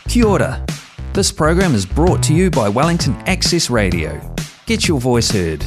Kia ora. This program is brought to you by Wellington Access Radio. Get your voice heard.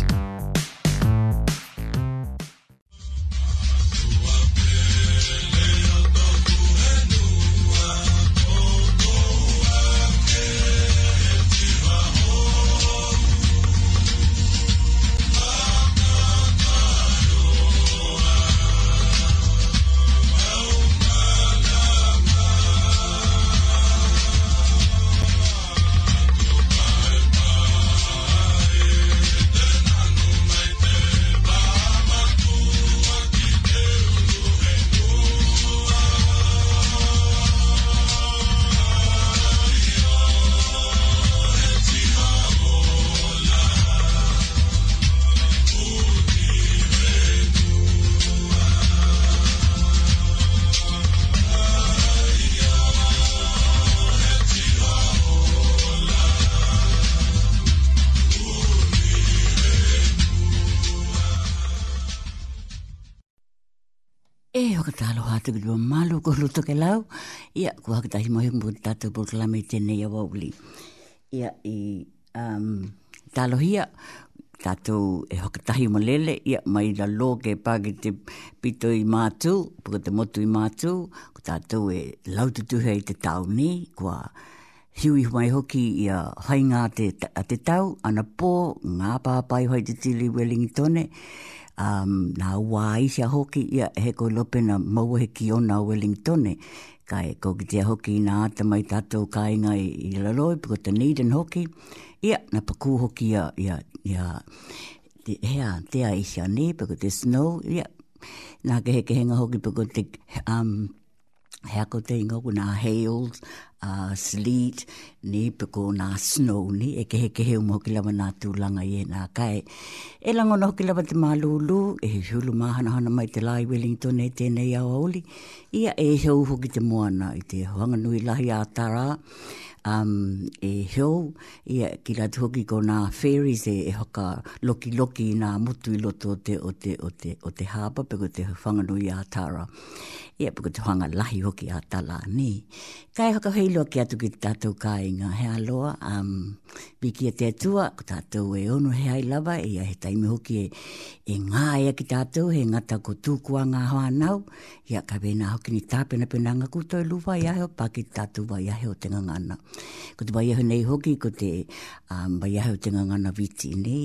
Talo malu ko luto ke lau ia ko hakatahi mohi mo tatou proklame tēnei awauli ia I talo hia tatou e hakatahi mo lele ia mai la lo ke pagi te pito I mātu puka te motu I mātu ko tatou e laututuhe I te tau ni kua hiui mai hoki ia hainga te tau ana pō ngā pāpai hoi te tili Wellingtone nā wā isia hoki ia he koe lope na maua he ki ona Wellingtone kai ko ki te hoki nā ata mai tātou kāinga I laloi puko te Needham hoki ia na paku hoki ia tea isia ni puko te snow ia nā ke henga hoki puko te hea ko te inga ko nā hails sleet ni peko nā snow ni e ke heu mo ki lawa nā tūlanga I nā kai e langona hoki lawa te mālulu e hulu mahana mai te lai Wellington e tēnei au auli ia e heu hoki te moana I te hoanganui lahi a Tara e heu ia ki ratu hoki ko nā ferries e hoka loki nā mutu I loto o te harbour peko te whanganui a Tara ia peko te hanga lahi hoki a tala ni. Kai haka heilua ki atu ki tātou kāinga he aloa, piki a te atua, ko tātou e onu he ai lava, ia he taime hoki e ngā ea ki tātou, he ngata ko tūkua ngā whanau, ia ka wena hoki ni tāpena penanga kutoi luwa iaheo, paki tātou wa iaheo te ngangana. Ko te wa iaheo nei hoki, ko te wa iaheo te ngangana viti ni,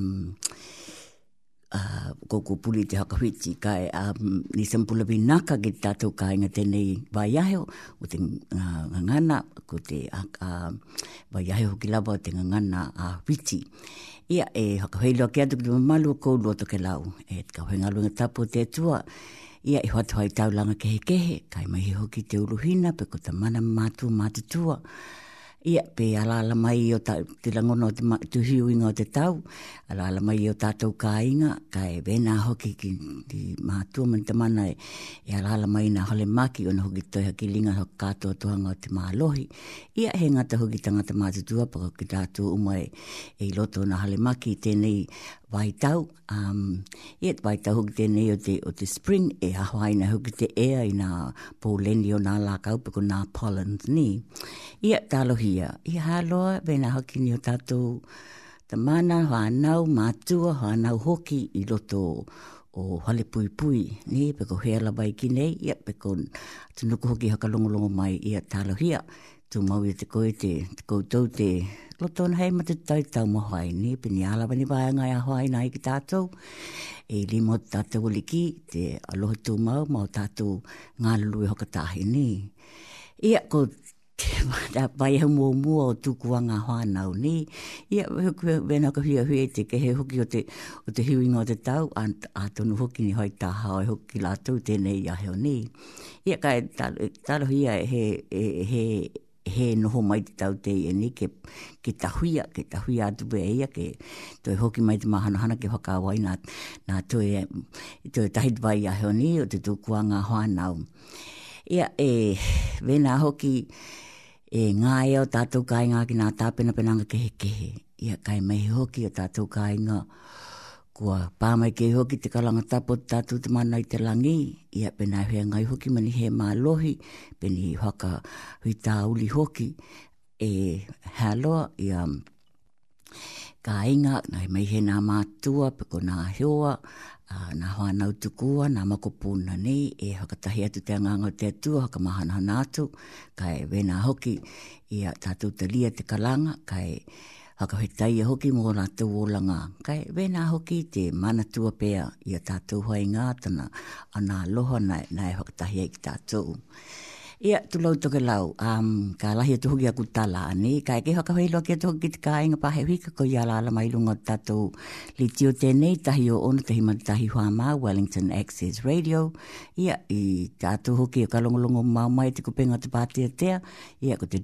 koko puli te hakawhiti kai ni sampula vinaka ki tātou kāinga tēnei waiaheo o te ngangana ko te waiaheo ki lawa o te ngangana witi. Ia e hakawheilua ki atu ki te mamalu ko luoto ke lau. E te kauhenga lunga tapo te atua. Ia e whatu hai taulanga kehe kai mai he hoki te uruhina pe ko ta mana mātutua. Ia pe alala mai o te langono o te hiuinga o te tau, alala mai o tātou kāinga, kai wena hoki ki mātua man te mana e alala mai na hole maki o na hoki toiha ki linga hoki kātoa tohanga o te mālohi. Ia he ngata hoki tangata mātutua paka ki tātou umai e loto na hole maki tēnei waitau. Ia te waitau hoki tēnei o te spring e hawaina hoki te ea I nā pōleni o nā lākau pako nā pollens ni. Ia tālohi ia haloa vena hoki ni o tātou ta mana whanau mātua whanau hoki I loto o hale pui ni peko hea labai ki nei ia peko tunuku hoki haka longolongo mai ia tālohia tu mau I te koe te koutou te loto na hei mata tau mohai ni pini alawa ni vāanga a hoai nai ki tātou e limo tātou oliki te aloha tu mau tātou ngā lului hoka tāhi ni ia ko vai he mua o tukuanga whanau ni. Ia wena ka hui te kehe hoki o te hiuinga o te tau a tonu hoki ni hoi tā hao hoki lātou tēnei aheo ni. Ia kai talohi ia he noho mai te tau te ni ke tahuia atu pe ia ke toi hoki mai te mahana ke whakawai nā toi tahit vai aheo ni o te tukuanga whanau. Ia wena hoki ngā ea o tātou kāinga ki nā tāpena penanga kehe. Ia kai mai hoki o tātou kāinga Kua pāmai ke hoki te kalanga tapo tātou te mana i te langi, ia pena hea ngai hoki mani he mālohi, peni haka hui tā uli hoki, haloa ia ka inga, ngai mai he nā mātua, peko nā heoa, nā hoa nau tukua, nā makopuna nei, hakatahi atu te anganga te atua, haka mahana atu, kai wena hoki, ia tātou te lia te kalanga, kai haka hetai hoki mō nā tau olanga. Kai wena hoki te mana tua pēr ia tātou hoi ngā tana ana aloha nai hakatahi ai ki tātou. Ia, tulau toke lau, ka lahi atu hoki aku tala ani, kai ke haka hoilo ki atu hoki te kāinga pahe wika ko ia la mai lunga tātou li tio tēnei tahi o ono tahi matahi hoa mā, Wellington Access Radio. Ia, i tātou hoki o kalongolongo mau mai te kupenga te pātea tea, ia ko te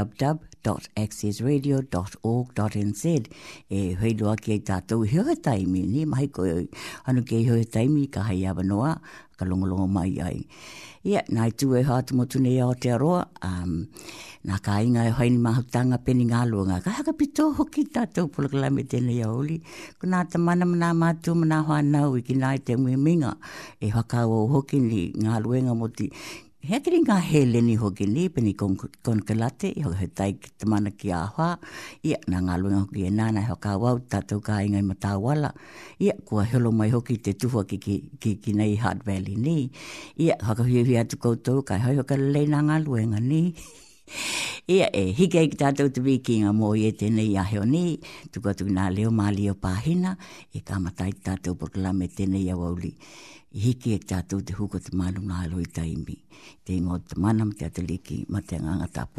www.accessradio.org.nz hoilo aki ai tātou i hoa taimi, ni mahi ko anu ki ai hoa taimi ka hai awanoa, kalongolongo mai ai. Ia, nai tu e hātu motu nei Aotearoa, nā ka inga e haini mahutanga peni ngā luanga. Ka haka pito hoki tātou pulakalame tēnei aoli. Ko nā tamana mana mātua mana hoa nau i ki nai te muiminga. E haka o hoki ni ngā luenga moti. Hea kiri ngā heleni hoki ni, peni konkalate, i hoka he tai ki tamana ki āhua. Ia, nā ngā luenga hoki e nāna e haka wau, tātou ka inga i matawala. Ia, kua helo mai hoki te tuhua ki nei Hutt Valley ni. Ia, haka hui atu koutou, kai hoi hoka lei nā ngā luenga ni. Ia, hike ki tātou te wikinga mō i e tēnei aheo ni, tuku atu nā leo mā leo pāhina, e ka matai tātou porkalame tēnei awauli. I hiki e tātou te huko te mālu ngā aloi taimi. Te ingo te manam te ataliki ma te nganga tapu.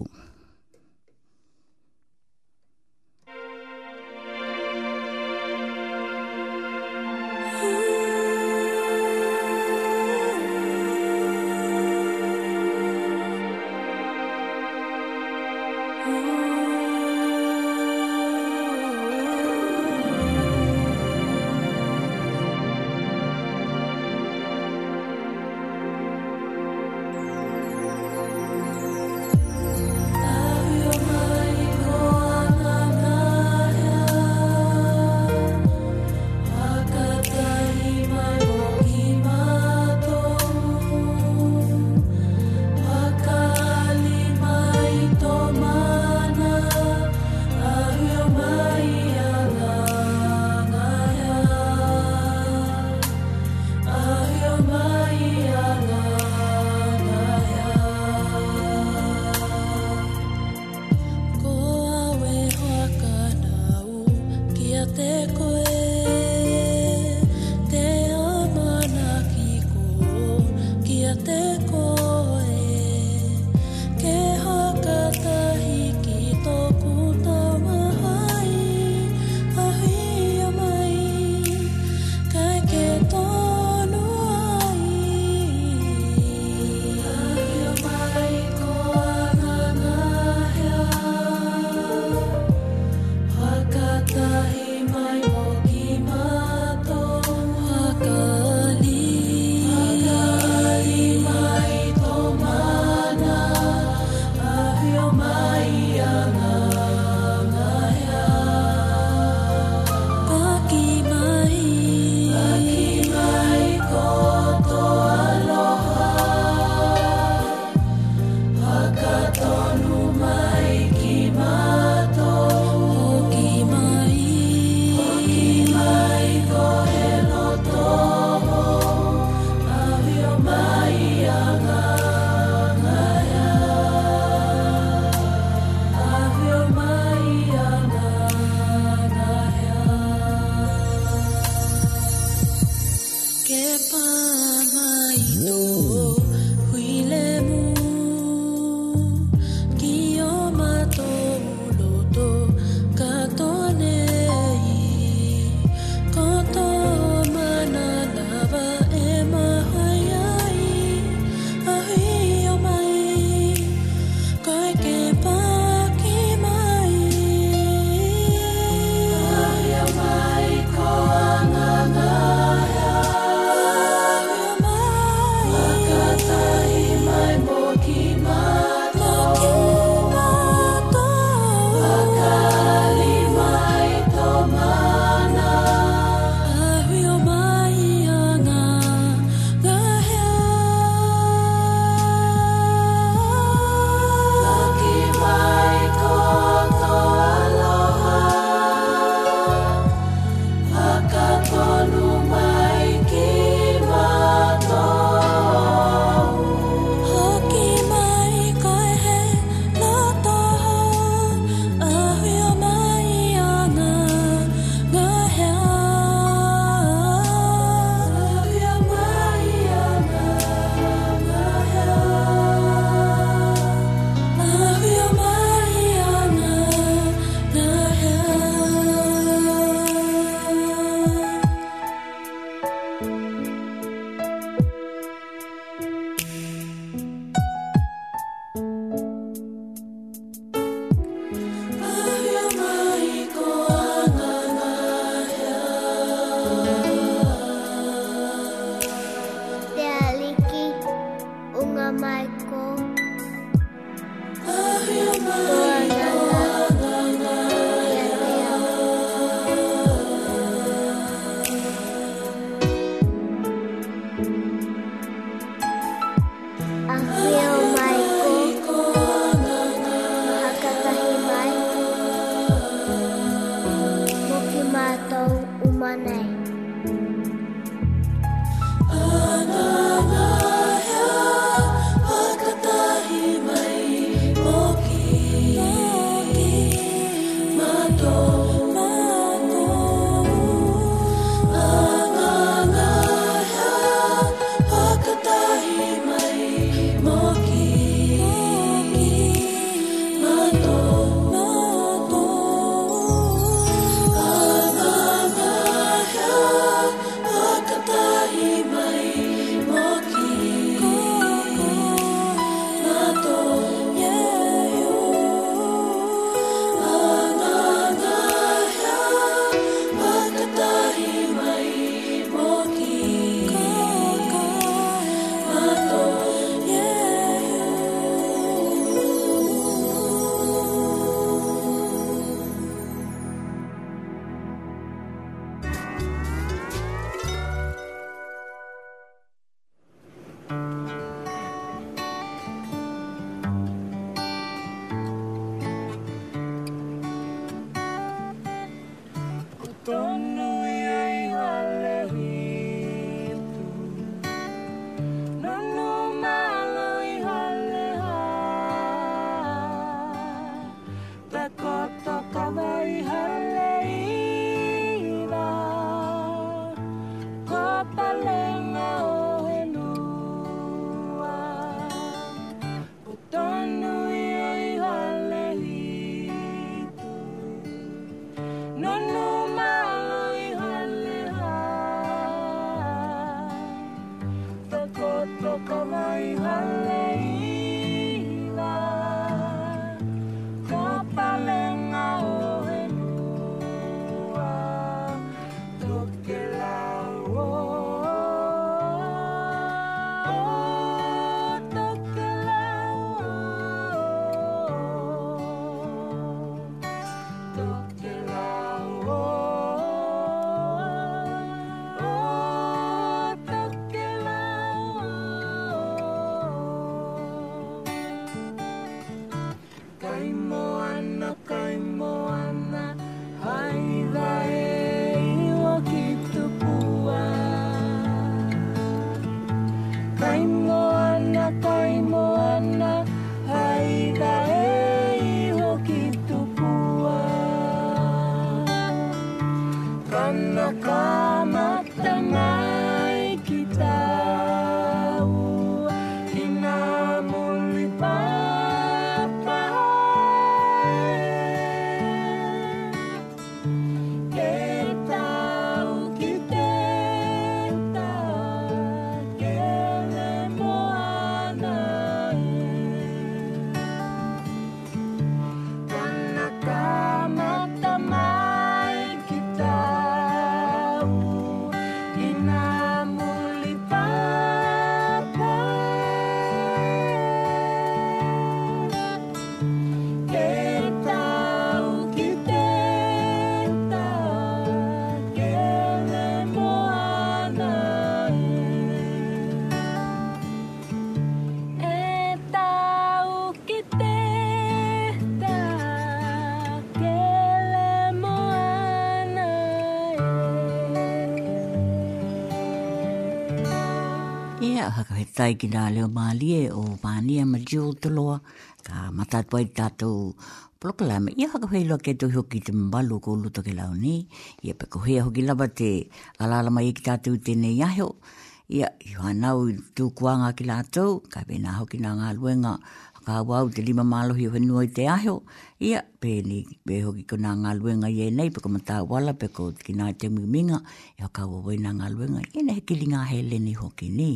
Tai ki nā leo mālie o Pānia ma Jill Toloa, ka matatua i tātou polokalama. Ia whakawhei loa ke tui hoki te mbalu ko luto ke lau ni. Ia peko hea hoki lava te alalama i ki tātou tēnei aheo. Ia i whanau tū kuanga ki lātou, ka pēnā hoki nā ngā luenga ka wau te 5 mālohi o whenua i te aheo. Ia pēni pe hoki ko nā ngā luenga i nei, peko matā wala peko ki nā te minga, ia ka wawai nā ngā luenga, ia ne hekili ngā heleni hoki ni.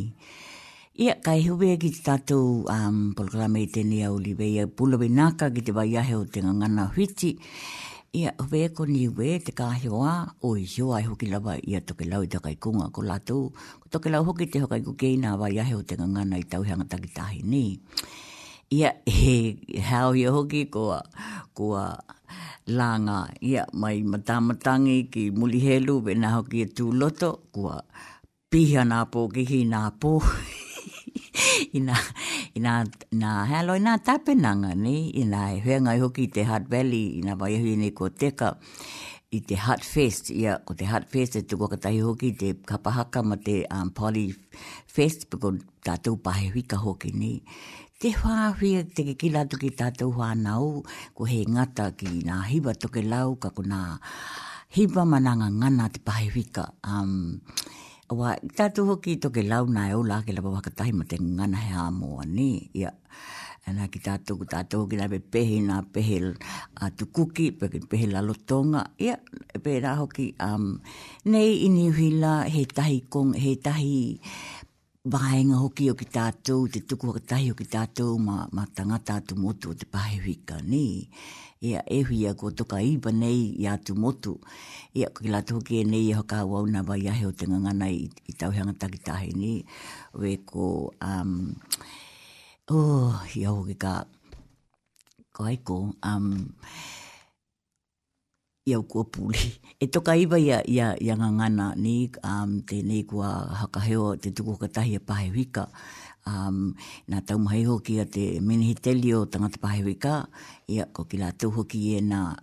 Ia kai huwe ki te tātou polokalama i tēnei au liwe ia pulawe naka ki te waiahe o te ngangana whiti. Ia hove ko niwe te kahioa o i hio ai hoki lawa ia toke lau i takai kunga ko lātou. Ko toke lau hoki te hokai kukeina wa iahe o te ngangana i tauhanga takitahi ni. Ia he hao ia hoki kua langa ia mai matamatangi ki mulihelu be na hoki e tūloto kua piha nā pō kihi nā pō. Ina halo ina tapenanga ni ina henga hoki te Hutt Valley ina vai hui ni ko teka i te Hutt Fest ia ko te Hutt Fest e tuko katai hoki te kapahaka ma te Poly Fest ko tātou pahe wika hoki ni te whāwhia te kikila tuki tātou whānau ko he ngata ki nā hiwa toke lau ka ko nā hiwa mananga ngana te pahe wika wa tātou hoki toke lau nā e ola ke lawa wakatahi ma te ngana he āmoa ni. Ia, ana ki tātou ki nā pehe nā pehe tukuki, pehe lalotonga. Ia, pe rā hoki, nei ini huila he tahi he tahi vaenga hoki o ki tātou, te tuku wakatahi o ki tātou ma tangata atu motu o te pahe wika ni. Ia ehia ko toka iwa nei i atu motu. Ia ko ki lato hoki e nei e hoka wauna wa iahe o te ngangana i tauhanga takitahi ni. We ko, ia hoki ka aiko, iau kua puli. E toka iwa ia ngangana ni, te nei kua hakaheo te tuku katahi e pahe wika. Nā taumahi hoki a te menihiteli o tangata pahe wika, ia ko ki lātou hoki e nā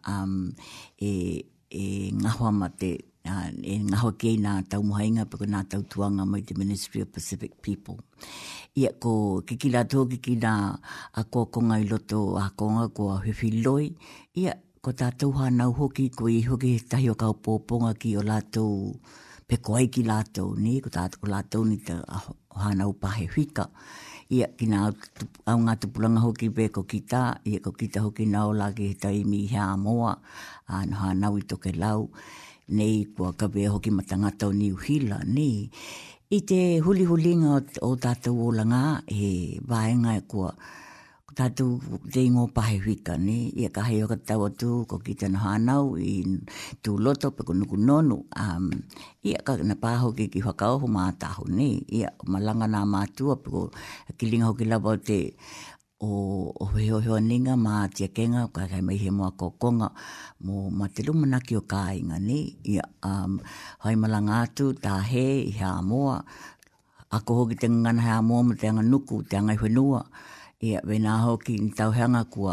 ngahua ma te, e ngahua ki nā taumahainga pako nā tautuanga mai te Ministry of Pacific People. Ia ko ki lātou hoki ki nā a kōkonga i loto a konga ko a Whiwhiloi, ia ko tātou hānau hoki ko i hoki tahi o kau pōponga ki o lātou peko ai ki lātou ni, ko lātou ni te hānau pahe whika. Ia ki nā au ngā tupulanga hoki pe ko kita, ia ko kita hoki nao la ki he taimi hea moa, no hānau i toke lau, nei kua kawe hoki matangata o New Hila ni. I te huli-hulinga o tātou o langa, he vaenga e kua tātou te ingo pahe whika ni, ia ka hei o katau atu ko kita no hānau i tū loto pe ko nuku nonu. Ia ka na pāho ki whakaoho mātaho ni, ia malanga nā mātua pe ko kilinga hoki lawa o te o heo ninga mā tia kenga, ka kai mai he moa kokonga mo ma te lumanaki o kāinga ni, ia hai malanga atu tā he i hea moa, ako hoki te ngana hea moa mo te anga nuku, te anga i whenua. Ia, wena hoki ni tauhanga kua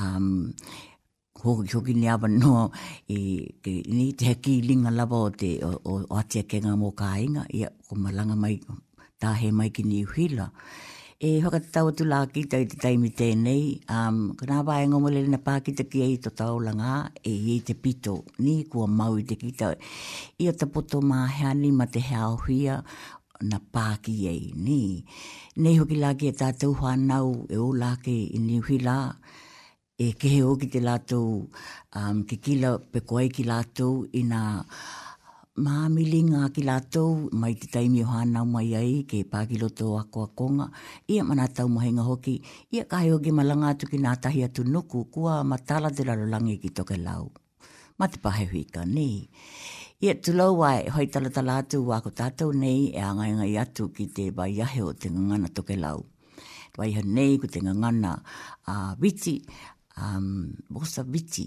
hoki ni awa noa ni te heki linga lava o atia kenga mō kāinga. Ia, ko malanga mai, tāhe mai ki New Hila. E whakatau atu la kita i te taimi tēnei, ka nā wāenga mo lele na pākita ki ei to taulanga i te pito, ni kua mau i te kita. Ia ta poto māheani ma te hea huia, na pāki ei ni. Nei hoki laki e tātou whanau e o laki i New Hila, e kehe o ki te lātou ki kila pekoai ki lātou i nā māmilinga ki lātou mai te taimi o whanau mai ai ke pāki loto a konga. Ia mana tau mahinga hoki, ia kahe hoki malanga atu ki nā tahi atu nuku, kua matala te rarolangi ki toke lau. Ma te pahe huika ni. Ia tulau wai, hoi talatala atu wako tātou nei e angainga i atu ki te waiahe o te ngangana toke lau. Waiha nei ko te ngangana witi, bosa witi.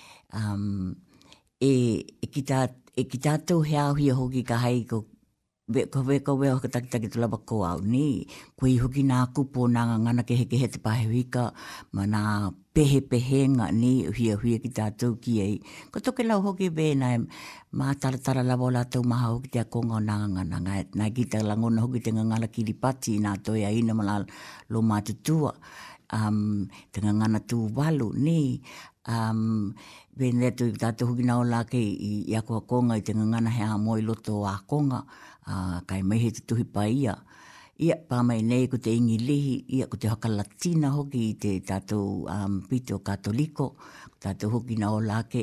Ki tātou hea hia hoki ka hei ko weko weo ka takitaki tu laba ko au ni. Ko i hoki nā kupo nā ngangana ke heke he te pahe wika, ma nā pehe-pehenga ni hia ki tātou ki ei. Ko toke lau hoki bēnai mā taratara lava o lātou maha hoki te akonga o nā ngangana. Nā ki ta langona hoki te ngangana kiripati nā toi a ina mala lo mātutua. Te ngangana tū walu ni. Bēnei tu tātou hoki nao lake i ako akonga i te ngangana hea moi loto a akonga. Kai mai he te tuhi pa ia. Ia pāmai nei ko te ingi lihi, ia ko te haka latina hoki i te tātou pito katoliko, tātou hoki na o lake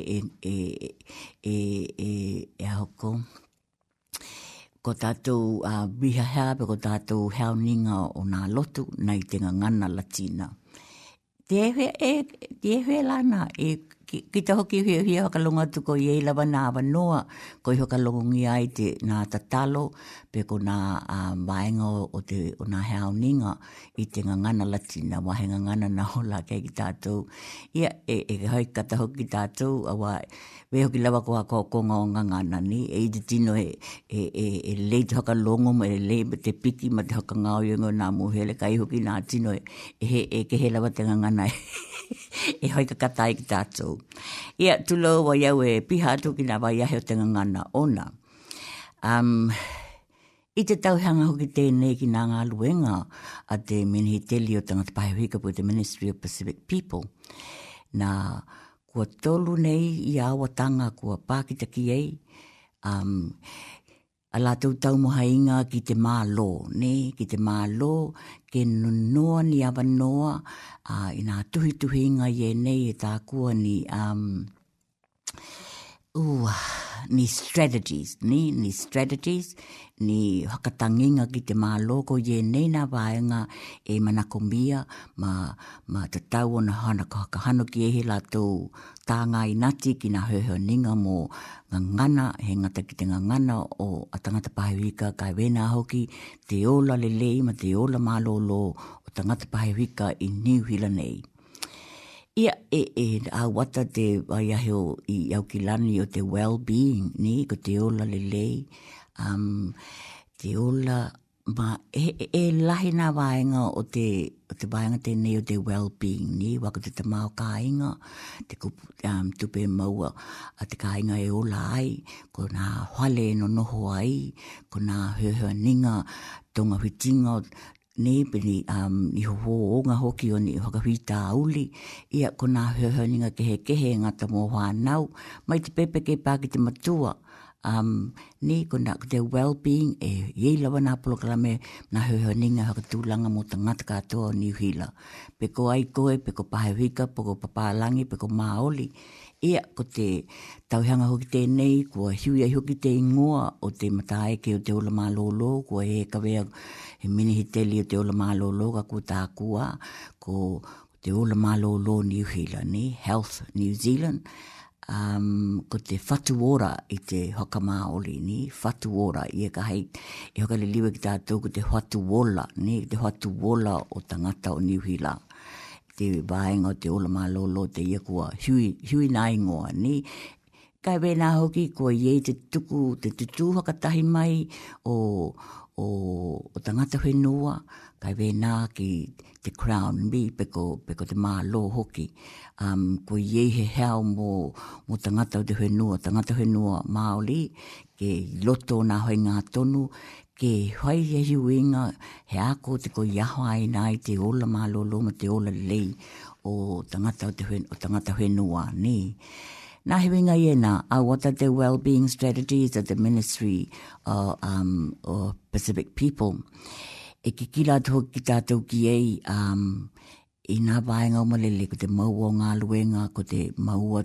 e hoko. Ko tātou biha hea, ko tātou hea ninga o nā lotu, nei te ngangana latina. Te ewe lana, kita hoki hia hokalonga tu ko iei lawa nā wanoa, ko i hokalongi ai te nā tatalo, pe ko nā vaenga o nā heauninga i te ngangana lati, nā wahe ngangana nā hola kei ki tātou. Ia, hoi kata hoki tātou, awa, we hoki lawa ko hako konga o ngangana ni, i te tino lei te hokalongo, lei te piki, ma te hokangao yungo nā muhele, kai hoki nā tino ke he lawa te ngangana hoi ka katai ki tātou. Ia, tulo wa iau piha atu ki nā waiahe o te ngangana ona. I te tauhanga hoki tēnei ki nā ngā luenga a te menehiteli o tangata pahewika po te Ministry of Pacific People. Nā kua tolu nei i awatanga kua pākita ki ei, a lātou taumohainga ki te mālo, ne? Ki te mālo, ke nonoa ni awanoa, i nā tuhi-tuhinga i nei e tā kua ni, ni strategies, ni strategies, ni hakatanginga ki te mālo ko i nei nā vaenga e manakomia, ma te tau o na hana ka hakahano ki ehe lātou tānga i nati ki nā heuheuninga mō ngangana, he ngata ki te ngangana o a tangata pahewika kai wena hoki te ola lelei ma te ola mālolo o tangata pahewika i New Hila nei. Ia a wata te waiaheo i aukilani o te well-being, ni, ko te ola lelei, te ola, ma lahi nā vaenga o te vaenga tēnei o te well-being, ni, wako te tamao kāinga, te tupe maua, a te kāinga e ola ai, ko nā hale no noho ai, ko nā heuheuninga, tonga whitinga, ne peni i hoonga hoki o ni whakawhita auli, ia ko nā heuheuninga kehe ngata mō whanau, mai te pepe ke pāki te matua, ne ko nā te well-being iei lawa nā polokalame nā heuheuninga hakatūlanga mō tangata katoa o New Hila. Peko ai koe, peko pahewika, peko papalangi, peko maoli, ia ko te tauhanga hoki tēnei, kua hiui ai hoki te ingoa o te mataeke o te ola mālolo, kua kawea he menehiteli o te ola mālolo ka kua tākua, ko te ola mālolo New Hila, ni, Health New Zealand, ko te whatuora i te hokamāoli, ni, whatuora, ia ka hei, i hoka le liwe ki tātou ko te whatuola, ni, te whatuola o tangata o New Hila. Te vaenga o te ola mālolo te ia kua hui nā ingoa, ni. Kai wēnā hoki kua iei te tuku, te tutu hakatahi mai o tangata whenua, kai wēnā ki te Crown, mi peko te mālo hoki. Kua iei he heo mō tangata o te whenua Māori, ke loto nā hoi ngā tonu, ke hoi e hiuinga he ako te ko iaho ai nai te ola mālolo ma te ola lei o tangata whenua, ni. Nā hiwinga iena, what are the well-being strategies of the Ministry of Pacific People? E ki kila tō ki tātou ki ei, i nā vaenga o malele, ko te maua o ngā luenga, ko te maua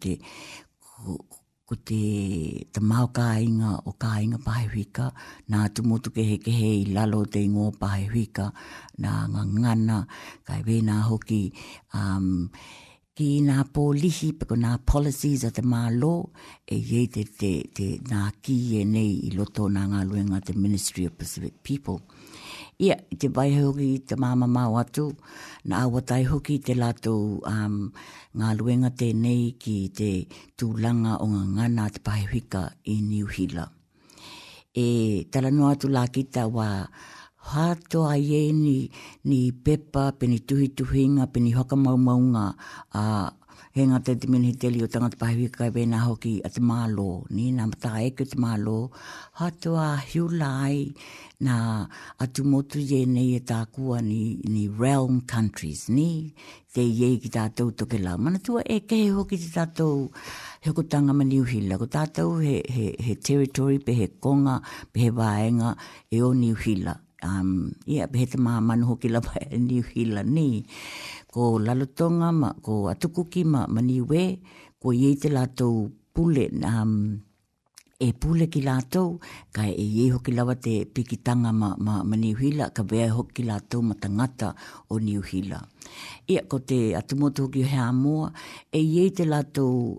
ko te tamao kāinga o kāinga pahewika, nā tumotu kehe i lalo te ingoa pahewika, nā ngangana, kai wēnā hoki, ki nā pōlihi, peko nā policies a te mālo, iei te nā ki nei i loto nā ngā luenga te Ministry of Pacific People. Ia, te vai hoki te māmamau atu, nā awatai hoki te lātou ngā luenga tēnei ki te tūlanga o ngā ngana te pahewika i New Hila. Talano atu la kita wa hato aie ni pepa, peni tuhi-tuhinga, peni hokamaumaunga, he ngata te menehiteli o tangata pahewika kai wēnā hoki a te mālo, ni, nā mata eke te mālo, hato a hiula ai nā atu motu ye nei e tākua ni realm countries, ni, te iei ki tātou toke lau. Mana tua kehe hoki te tātou hekotanga ma New Hila, ko tātou he territory, pe he konga, pe he vaenga e o New Hila. Ia, pe he te māmanu hoki lapa e New Hila, ni, ko lalotonga ma, ko atukuki ma niwe, ko iei te lātou pule e pule ki lātou, kai e ie hoki lawa te pikitanga ma New Hila, ka bea hoki lātou ma tangata o New Hila. Ia ko te atumotu hoki o Hea Moa, e ie te lātou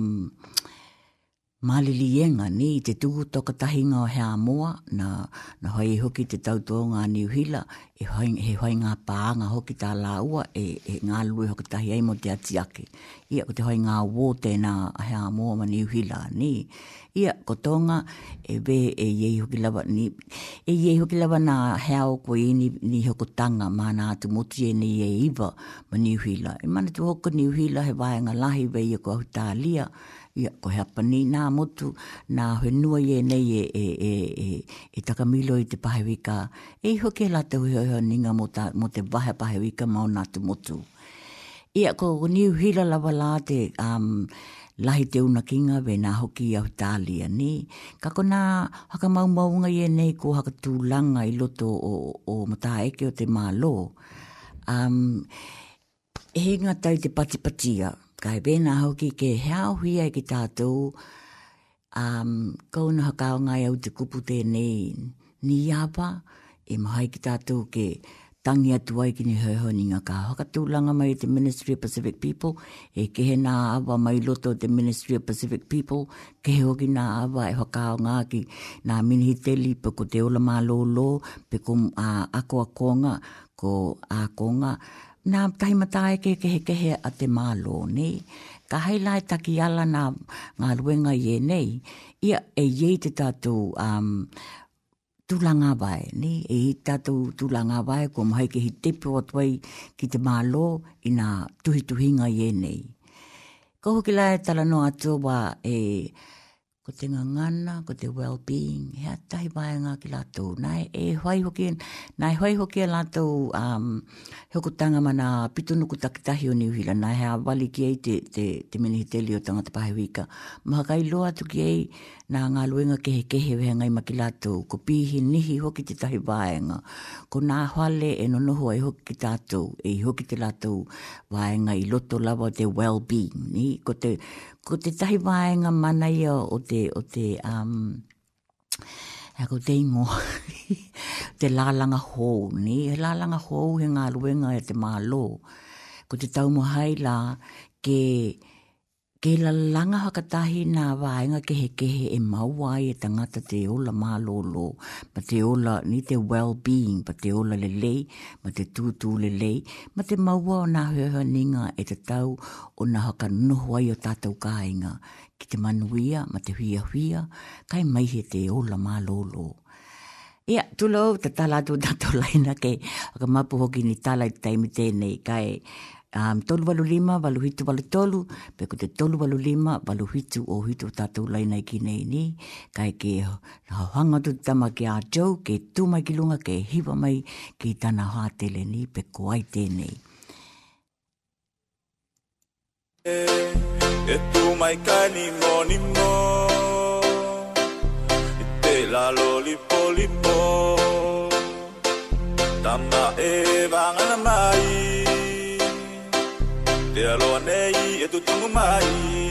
malilienga ni te tuku toka tahinga o Hea Moa, na hoi hoki te tautoonga New Hila, he hoi ngā pāanga hoki tā laua, e ngā lue hoki tahi ei mo te atiake. Ia ko te hoi ngā wō tēnā Hea Moa ma New Hila ni. Ia ko tonga e be e iei hoki lawa ni, e iei hoki lawa nā hea o koe ni hoko tanga ma nā atu motu e ni e iwa ma New Hila. E mana tu hoko New Hila he vaenga lahi vei e ko Australia. Ia ko hea pani nā motu nā whenua i e nei e takamilo i te pahewika. E hoki la te hui ninga mo te wahe pahewika mao nā tu motu. Ia ko New Hila lawa la te lahi te una kinga ve nā hoki i Australia ni. Kako nā haka maunga i e nei ko haka tūlanga i loto o mata eke o te mālo. E ngatai te patipatia. Kai bēnā hoki ke hea huia ki tātou, kauna hakao ngai au te kupu tēnei ni iapa, e mahai ki tātou ke tangi atu ai ki ni hauhoni ngā ka hakatūlanga mai te Ministry of Pacific People, e kehe nā awa mai loto te Ministry of Pacific People, kehe hoki nā awa e hakao ngā ki nā minihiteli pe ko te ola mālolo, pe ko ako akonga, ko akonga, nā tahimatai kehe a te mālo, ne? Ka hailai taki ala ngā ruenga i e nei, ia e iei te tātou tūlanga vai, ne? E i tātou tūlanga vai, ko mahai ke hi tepo atuai ki te mālo i nā tuhituhinga i e nei. Ko hoki lai tala no atua ko te ngangana, ko te well-being, hea tahi vaenga ki lātou. Nai hoi hoki a lātou hokotanga mana pitunuku takitahi o New Hila. Nai hea wali ki ei te minihiteli o tangata pahewika. Mahakai loa tu ki ei nā ngā luenga kehe weha ngai maki lātou. Ko pihi nihi hoki te tahi vaenga. Ko nā hale e nonoho e hoki ki tātou. E hoki te lātou vaenga i loto lawa te well-being. Ni? Ko te tahi vaenga mana ia o te ko te ingo te lālanga hou ni he lālanga hou he ngā ruenga e te mālo ko te taumohai la ke la langa hakatahi nā vaenga kehe e maua ai e tangata te ola mālolo ma te ola ni te well-being pa te ola lelei ma te tūtū lelei ma te maua o nā hueha ninga e te tau o nā haka noho ai o tātou kāinga ki te manuia ma te huia kai mai he te ola mālolo. Ia, tulo te talatu tātou laina ke haka mapu hoki ni tala i taimi tēnei kai tolu walu lima, walu hitu walu tolu, pe ko te tolu walu lima, walu hitu o hitu tātou laina i ki nei ni, kai ke hanga tu tama ke a jau, ke tūmai ki lunga, ke hiwa mai ki tana hātele ni, pe ko ai tēnei. E tūmai ka ni mo, i te la lipo, tama e vangana mai, te aloa nei e tutungu mai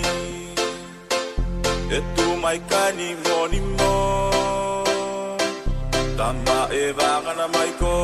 e tu mai kani mo tama e vangana mai ko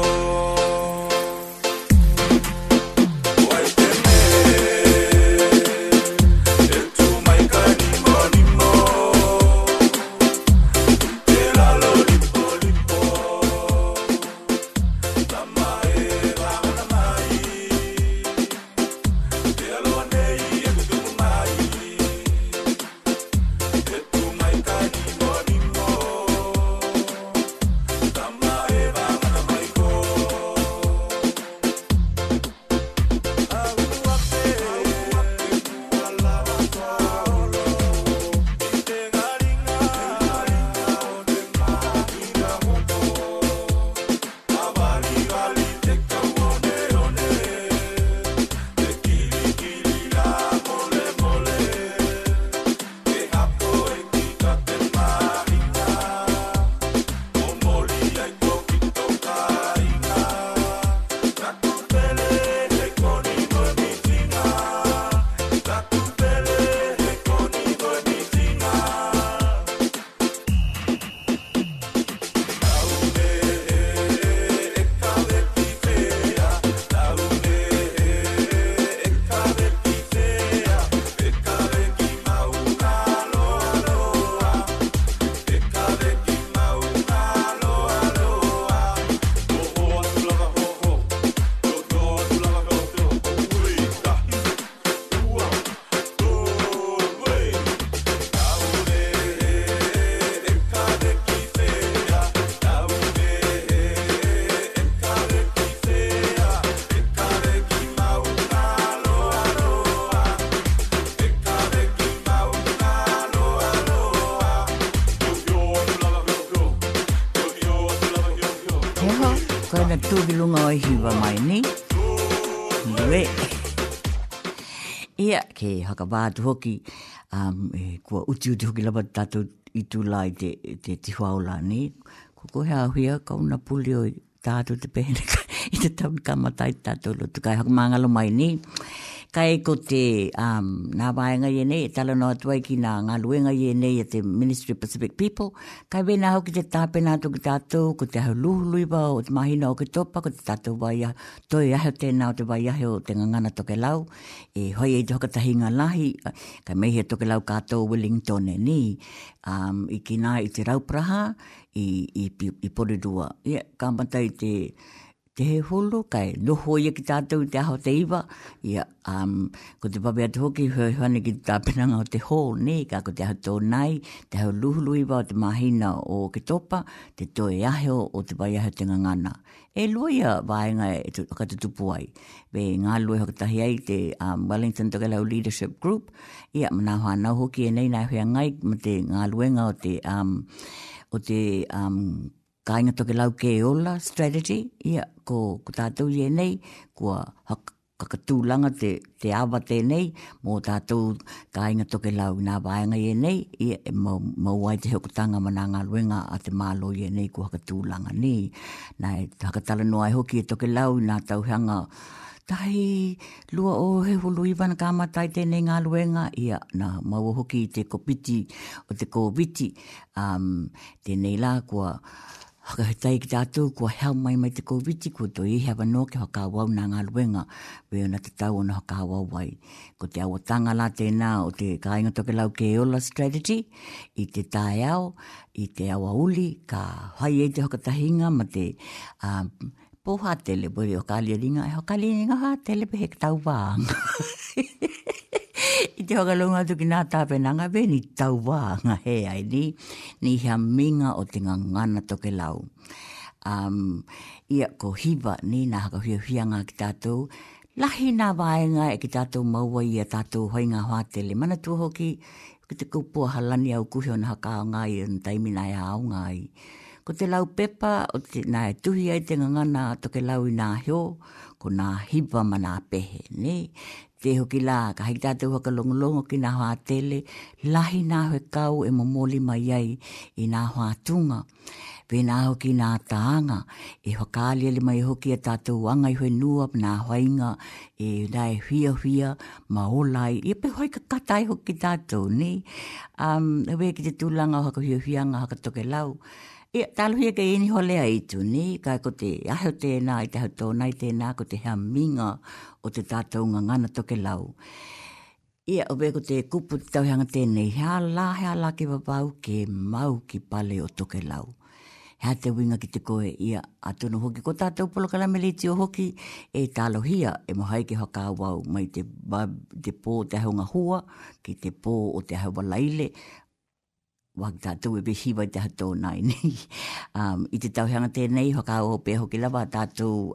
tūwilunga o hiwa mai ni. Nue. Ia, ke hakawātu hoki, kua uti hoki lava tātou i tūlai te tihuaula ni. Ko hea huia, kauna puli o tātou te pehene i te taun kamatai tātou lotu kai hakamangalo mai ni. Kai ko te nā waenga i nei, e tala no atuai ki ngā luenga i nei te Ministry of Pacific People. Kai wena hau ki te tāpena atu ki tātou, ko te hau luhuluiwa o te mahina o ke topa, ko te tātou waia, toi aheo tēnā o te waiahe o te ngangana toke lau. E hoi e te hokatahinga lahi, kai mehe toke lau kātou Wellington e ni, i ki nā i te raupraha, i Porirua. Ia, kāmatai te he holo, kai noho ia ki tātou te aho te iwa, ia, ko te pape atu hoki, hane ki tāpenanga o te hō, ne, ka ko te aho tō nai, te aho luhuluiwa o te mahina o ke topa, te toe aheo o te vai aheo te ngangana. E luia vaenga e katutupu ai. Ve ngā lue hokatahi ai te Wellington Tokelau Leadership Group, ia, mana hoa nau hoki e nei nai hea ngai, ma te ngā luenga o te kāinga toke lau ke ola strategy, ia, ko tātou i nei, kua kakatūlanga te awa tēnei, mō tātou kāinga toke lau nā waenga i nei, ia, mau ai te hokotanga mana ngā luenga a te mālo i nei kua kakatūlanga ni. Nai, hakatala noa e hoki e toke lau nā tauhanga, tahi lua o he hulu iwana kāmatai tēnei ngā luenga, ia, nā mau hoki te kopiti o te kōwiti, tēnei la kua hakahetai ki tātou kua hau mai te kōwiti, kua toi i hewa no ke hakawau nā ngā luenga, weo na te tau o na hakawau wai. Ko te awatanga la tēnā o te kāinga toke lau ke ola strategy, i te tae au, i te awa uli, ka hai e te hakatahinga, ma te poha tele, pori o kālia ringa, e hakalia ringa ha tele pe he tau wāanga. I te hokalunga tuki nā tāpenanga, veni tau wāanga he ai ni hea minga o te ngangana toke lau. Ia ko hiwa ni nā haka hianga ki tātou, lahi nā waenga e ki tātou maua i a tātou hoinga hoatele. Mana tua hoki, ki te kupua halani au kuhi o na haka o ngai o na taimina e au ngai. Ko te lau pepa, o te nā e tuhi ai te ngangana toke lau i nā heo, ko nā hiwa ma nā pehe, ne? Te hoki la, ka hei tātou haka longolongo ki nā hoa tele, lahi nā hoe kau e momoli mai ai i nā hoa tunga. Pe nā hoki nā taanga, e hokaalia le mai hoki a tātou anga i hoe nua, nā hoinga, e nā e hia maolai, e pe hoi ka katai hoki tātou, ne? Hewe ki te tūlanga haka hianga haka toke lau. Ia, tāluhia ka eni holea i tu, ni, ka ko te aheo tēnā, i te hau tōnai tēnā, ko te hea minga o te tātou ngangana toke lau. Ia, obe ko te kupu te tauhanga tēnei, hea la ki wapau ke mau ki pale o toke lau. Hea te winga ki te koe, ia, atono hoki, ko tātou polokalameliti o hoki, e tālohia, e mohai ki haka wau, mai te pō te ahonga hua, ki te pō o te ahau walaile, wak tātou e behiwa te hato nai ni. I te tauhanga tēnei, haka o pe hoki lawa tātou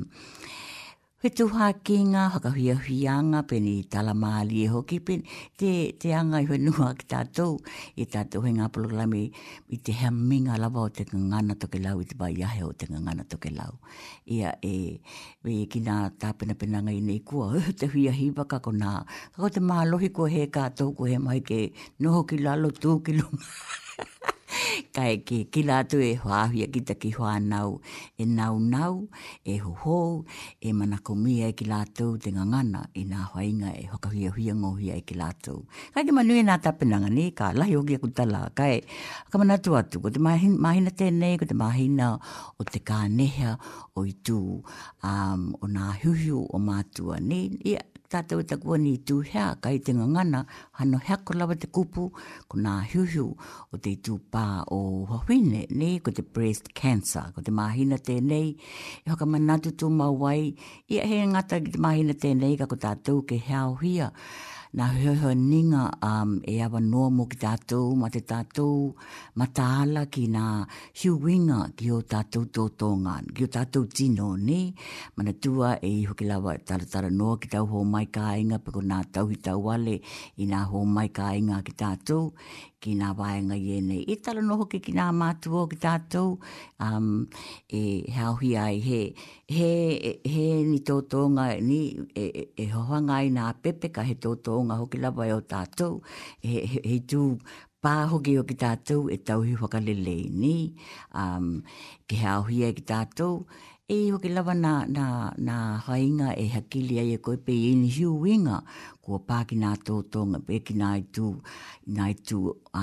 Hetuha kinga, hakahiahianga, peni talamali e hoki, te anga i whenua ki tātou, i tātou he ngā polokalame i te hea minga lawa o te ngangana toke lau, i te baiahe o te ngangana toke lau. Ia ki nā tāpena penanga i nei kua, te hiahiwa kako nā, kako te mālohi kua he kātou, kua he mai ke noho ki lalo tū ki lunga. Kai ki lātu e hoahia ki taki whānau, e nau, e hoho, e manakomia e ki lātu te ngangana i nā hoinga e hokahia ngohia e ki lātu. Kai ke manui nā tapenanga ni, ka lahi oki aku tala, kai ka manatu atu, ko te mahina tēnei, ko te mahina o te kāneha o i tū, o nā huhu o mātua ni, ia, tātou e takua ni tū hea, kai te ngangana, hano hea ko lawa te kupu, ko nā huhu o te tū pā o hawhine, ne, ko te breast cancer, ko te mahina tēnei, e hoka manatu tū mawai, ia he ngata ki te mahina tēnei, ka ko tātou ke hea hia, nā heo ninga e awa noa mo ki tātou, ma te tātou mataala ki nā hiuinga ki o tātou tōtonga, ki o tātou tino ni, mana tua e hoki lawa taratara noa ki tau ho mai ka inga, peko nā tauhi tau wale i nā ho mai ka inga ki tātou, ki nā waenga iene. I tala no hoki ki nā mātua ki tātou, e hauhi ai he ni tōtonga ni e hohanga i nā pepe ka he tōtonga hoki lawa e o tātou, he tū pā hoki o ki tātou e tauhi whakalelei ni, ki hauhi ai ki tātou, e hoki lawa nā hainga e hakili ai e koe pe i ni hiuinga kua pā ki nā tōtonga pe ki nā i tū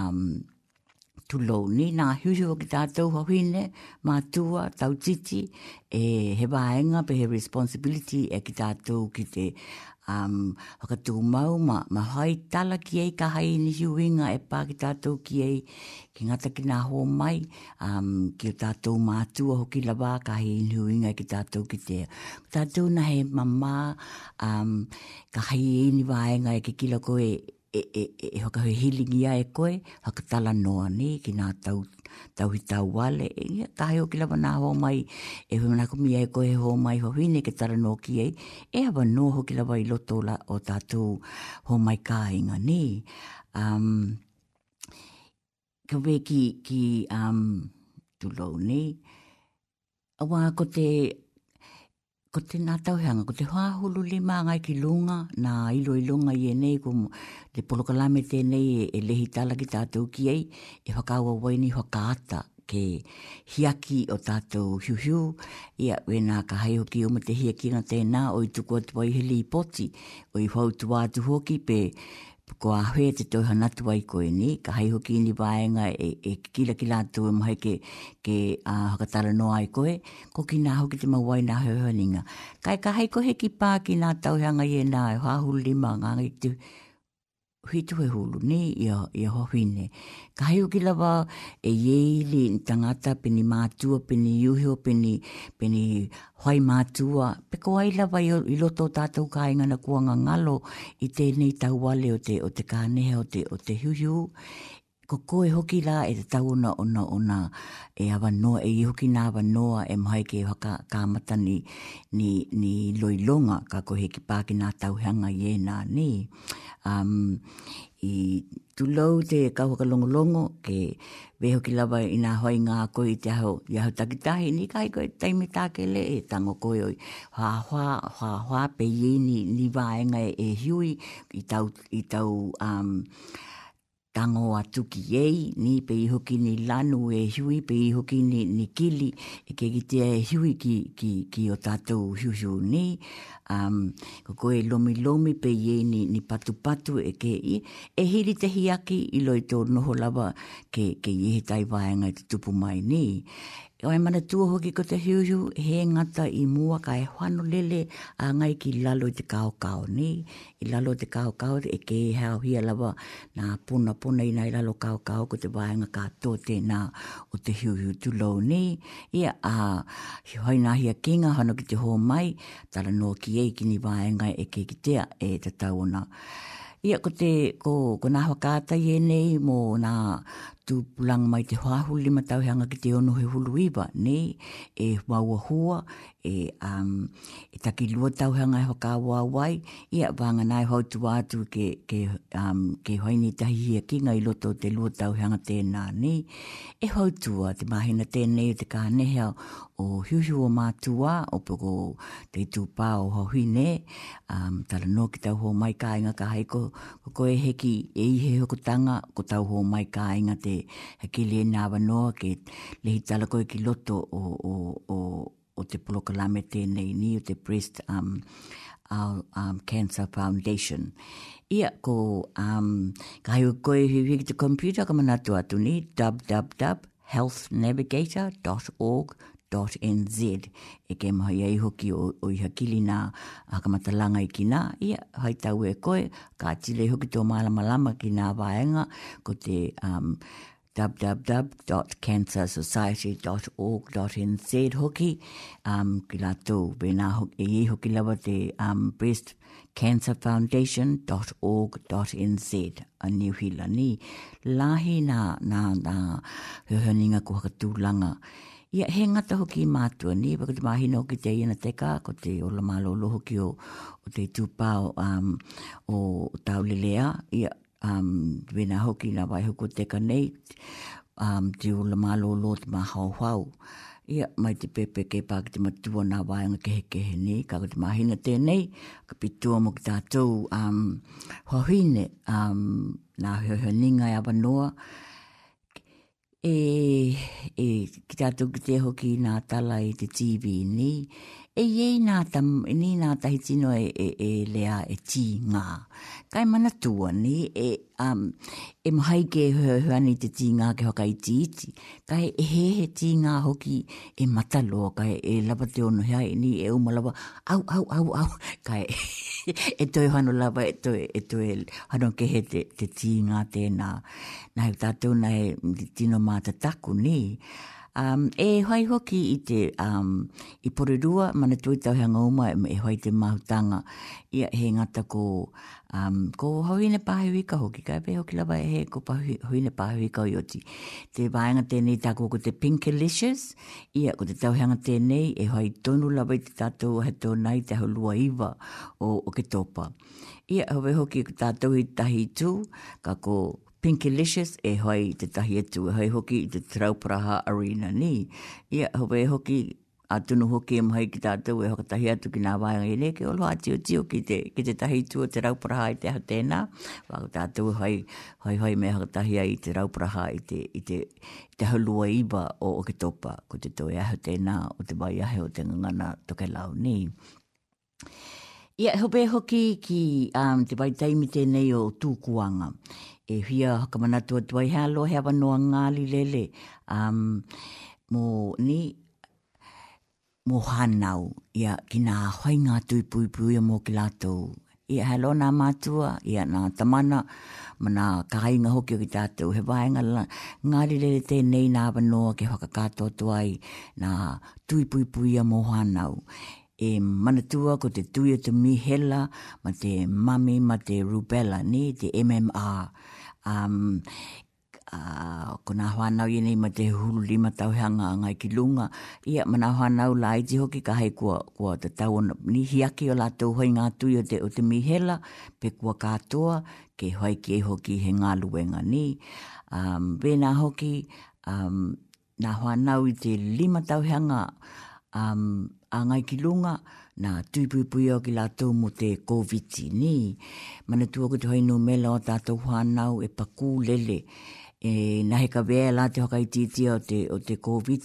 tulou ni nā hiuhiu ki tātou hawhine, mātua, tau titi, e he waenga pe he responsibility e ki tātou ki te whakatū mau ma hai tala ki ei ka hai ni hiuinga e pā ki tātou ki ei ki ngata ki nā ho mai ki o tātou mātua hoki lawa ka hai ni hiuinga ki tātou ki te tātou na he mama ka hai ni waenga e ki kila koe e hoka he hilingia e koe hakatala noa ni ki nā tauhi tau wale ka hai hoki lawa nā ho mai e hui mana kumia e koe ho mai ho hine ke tara no ki ei e hawa no hoki lawa i loto o tātou ho mai ka inga ni ka we ki tulou ni awa ko te nā tauhanga, ko te hāhulu lima ngai ki lunga, nā ilo i e nei, ko te polokalame tēnei e lehi tala ki tātou ki ei, e whakaua waini whakaata ke hiaki o tātou hiuhiu, ia wena ka hai hoki o te hiaki na tēnā, o i tuku atua i heli i poti, o i whautu atu hoki pe ko a hoi te toiha natu ai koe ni, ka hai hoki ni waenga e kila ki lātou e mahi ke hakatara no ai koe, ko ki nā hoki te mawai nā heuhaninga. Kai ka hai koe ki pā ki nā tauhanga i e nā e hāhulu lima nganga i te hitu he hulu ni i a hohine. Ka hai hoki lawa e yeili tangata peni mātua, peni iuhio, peni hoi mātua, peko ai lawa i loto tātou ka ingana kuanga ngalo i tēnei tau wale o te kāneha o te hiuhiu. Ko koe hoki la e te tauna ona e awa noa, e i hoki nā awa noa e mai ke haka kāmata ni loilonga ka koe heki pāki nā tauhanga i e nā ni. I tulou te kauhaka longolongo ke weho ki lawa i nā hoi ngā koe i te aho takitahi ni kai koe taimi tākele e tango koe oi hua pe i ni waenga e hiui i tau tango atu ki ei, ni pe i hoki ni lanu e hui, pe i hoki ni kili, e ke kitea e hui ki o tātou hiuhiu ni. Ko koe lomi pe i ni patu e ke i, e hiri te hiaki i loi tō noho lawa ke i he tai waenga i te tupu mai ni. O e mana tua hoki ko te hiuhiu, he ngata i mua ka e whano lele a ngai ki lalo i te kao ni. I lalo te kao e ke hao hia lawa nā puna i nai lalo kao ko te waenga ka tō tēnā o te hiuhiu tulou ni. Ia hoi nā hia kinga hano ki te ho mai, tala no ki ei ki ni waenga e ke kitea e te tauona. Ia ko nā whakāta i e nei mō nā tūpulang mai te hāhu lima tauhanga ki te ono he hulu iwa, ne, e waua hua, e taki lua tauhanga e whakāua wai, ia wanga nai hautu atu ke hoini tahi hia kinga i loto te lua tauhanga tēnā, ne, e hautua te mahina tēnei te kānehea o hiuhiu o mātua, o poko te tūpā o hohine, tala no ki tau ho mai kāinga ka haiko, ko e heki e ihe hokotanga, ko tau ho mai kāinga te heki le nā wanoa ke lehi tala koe ki loto o te polokalame tēnei ni, o te Breast Cancer Foundation. Ia ko ka haio koe hui ki te computer ka manatu atu ni www.healthnavigator.org.nz e ke mahi ai hoki o i hakili nā hakamatalanga i ki nā. Ia, hai tau e koe, ka atile hoki tō malamalama ki nā waenga ko te www.cancersociety.org.nz hoki ki lātou, bēnā e hoki lawa te Breast cancerfoundation.org.nz a New Hilani. Lahi na heheninga ko hakatulanga. Ia he ngata hoki mātua ni, waka te mahina hoki te iana teka, ko te o la malolo hoki o te tūpao o taulelea. Ia wena hoki na wai hoko teka nei, te o la malolo te mahauhau. Ia mai te pepe ke pāki te matua nā waianga kehe ni, ka te mahina tēnei, ka pitua mo ki tātou hohine nā heheninga e awanoa, ki tātou ki te hoki nā tala i te TV ni, iei nā tahi tino lea e tī ngā. Kai mana tua ni, e mahai ke huani te tī ngā ke hoka iti. Kai he tī ngā hoki e matalo, kai e lava te ono hea ni e umalawa, au. Kai e toi hano lava, e toi hano ke he te tī ngā tēnā. Nā he tātou nā he tino mātataku ni. E hoi hoki i te i porirua, mana tui tau hanga uma e hoi te mahutanga. Ia he ngata ko hoine pāhuika hoki, kai pe hoki lava e he ko hoine pāhuika o ioti. Te vāenga tēnei tāko ko te Pinkalicious, ia ko te tau hanga tēnei e hoi tonu lava i te tātou heto nai te haulua iwa o ke topa. Ia hoi hoki ko tātou i tahi tū, ka ko Pinkalicious e hoi te tahi atu, e hoi hoki i te Trauparaha Arena ni. Ia hoi hoki atunu hoki e mahai ki tātou e hoka tahi atu ki nā waianga e ne, ke olo ati o tio ki te tahi tu o te Trauparaha i te hatena. Wako tātou hoi me hoka tahi i te Trauparaha i te halua iwa o ke topa, ko te toi a hatena o te waiahe o te ngangana toke lau ni. Ia hope hoki ki te waitaimi tēnei o tūkuanga. E hia hakamanatua tuai halo hea wanoa ngāli lele mo hanau ia ki nā hoi ngā tui pui mo ki lātou. Ia halo nā mātua, ia nā tamana, mana kāinga hoki o ki tātou. He waenga ngāli lele tēnei nā wanoa ke whakakātoa tuai nā tui pui mo hanau. E manatua ko te tui o te mihela, ma te mami, ma te rubella ni, te MMR. Ko nā whanau i nei ma te hulu lima tauhanga ngai ki lunga. Ia ma nā whanau la iti hoki ka hei kua te tau ni hiaki o lātou hoi ngā tui o te mihela, pe kua kātoa ke hoi ki e hoki he ngā luenga ni. Vena hoki nā whanau i te lima tauhanga a ngai ki lunga, nā tuipui o ki lātou mo te COVID ni. Mana tua ko te hoi no mela o tātou whanau e paku lele. Nā he ka wea la te hoka i titia o te COVID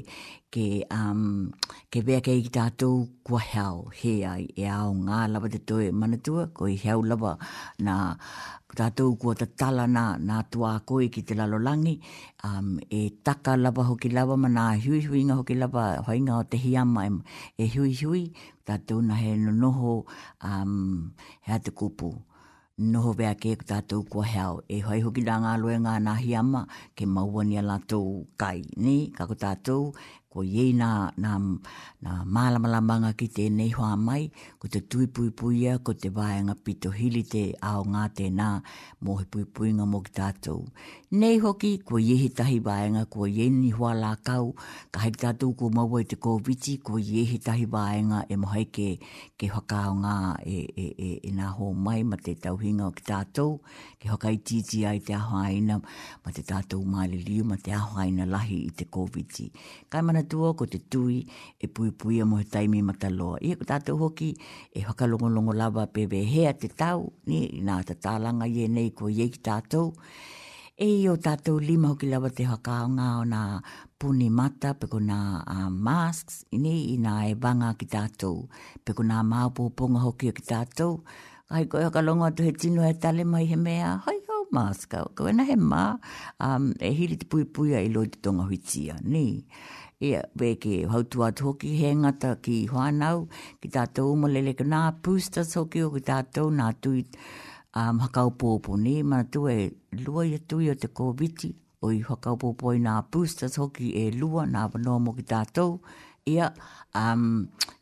ke wea kei ki tātou kua heau hea e ao ngā lava te toe mana tua, ko i heau lava nā tātou kua tatala nā tua koe ki te lalolangi, e taka lava hoki lava ma nā hui hoki lava hoinga o te hiama e hui, tātou na he noho hea te kupu. Noho wea ke tātou kua heau. E hoi hoki nā ngā luenga nā hiama ke mauani a lātou kai. Ni, kako tātou, ko iei nā mālamalamanga ki tēnei hoa mai, ko te tuipuipuia, ko te waenga pito hili te ao ngā tēnā, mō he puipuinga mō ki tātou. Nei hoki, ko iehi tahi waenga, ko iei ni hoa lā kau, ka hei tātou ko maua i te COVID, ko iehi tahi waenga e mohai ke whakao ngā e nā ho mai ma te tauhinga o ki tātou, ke hokai titi ai te ahoaina, ma te tātou maililiu, ma te ahoaina lahi i te COVID. Kai mana tua ko te tui e puipuia mo he taimi mataloa. Ia ko tātou hoki e whakalongolongo lava pewe hea te tau, ni nā te tālanga i nei ko iei ki tātou. E o tātou lima hoki lava te whakao ngā o nā puni mata, peko nā masks, i nā e wanga ki tātou, peko nā māpoponga hoki o ki tātou. Kai koe whakalongo atu he tino e tale mai he mea, hoi hau maska, koe na he mā, e hiri te puipuia i loi te tonga huitia, ni. Ia, weke hautu atu hoki he ngata ki whanau, ki tātou umalele ka nā boosters hoki o ki tātou nā tui hakau pōpō ni, mana tu e lua i tui o te COVID, o i hakau pōpō i nā boosters hoki e lua nā wanoa mo ki tātou. Ia,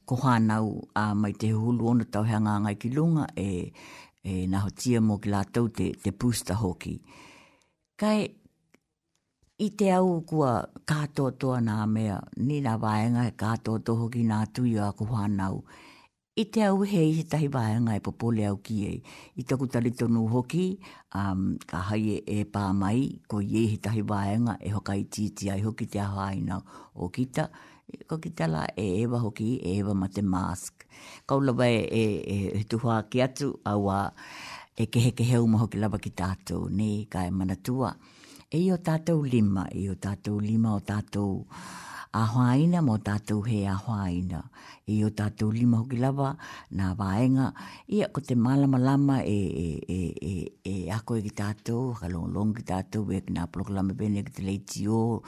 ko whanau mai te hulu ona tauhanga ngai ki lunga na hotia mo ki lātou te booster hoki. Kai i te au kua kātotoa nā mea, ni nā waenga e kātoto hoki nā tui a ko whanau. I te au hei he tahi waenga e popole au ki ei. I taku tari tonu hoki, ka hai e pā mai, ko i he tahi waenga e hokai titi ai hoki te ahaina o kita. Ko kita la e ewa hoki, e ewa ma te mask. Kaulawa e tuhua ki atu, aua e kehe uma hoki lava ki tātou, ne kai manatua. E o tātou lima o tātou ahoaina mo tātou he ahoaina. E o tātou lima hoki lava nā waenga. Ia ko te malama ako e ki tātou, hakalongalong ki tātou, e ki nā polokalame bene ki te leiti o,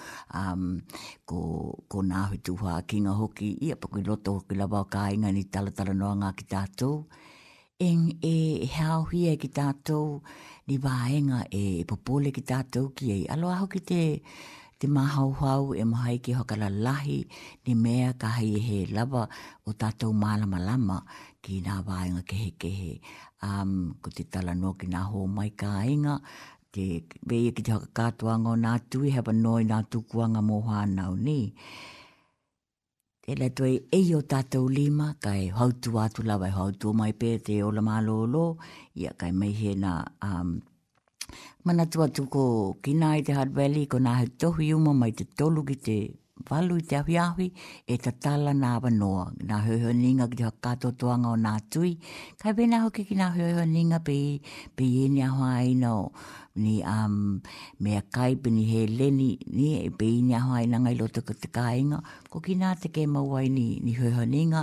ko nā hutuha kinga hoki. Ia pa kui loto hoki lava o kāinga ni talatala noa ngā ki tātou. E hauhia ki tātou, ni waenga e popole ki tātou ki ei. Aloha hoki te mahauhau e mahai ki hokala lahi ni mea ka hai he lava o tātou malama ki nā waenga kehe. Ko te tala no ki nā ho mai ka inga, te beia ki te hoka kātuanga o nā tui, hewa noi nā tukuanga mō whanau ni. E le toi e o tātou lima, kai hautu atu lawa e hautu mai pē te ola mālolo, ia kai mai he nā manatua tuko kina i te Hutt Valley, ko nā he tohu iuma mai te tolu ki te walu i te ahuiahui, e ta tala nā wanoa, nā hoihoninga ki te hakatotoanga o nā tui, kai pēnā hoki ki nā hoihoninga pe i ni ahuaina o ni mea kai pini he leni ni e pe i ni ahuaina ngai loto ka te kāinga, ko ki nā te ke mauai ni hoihoninga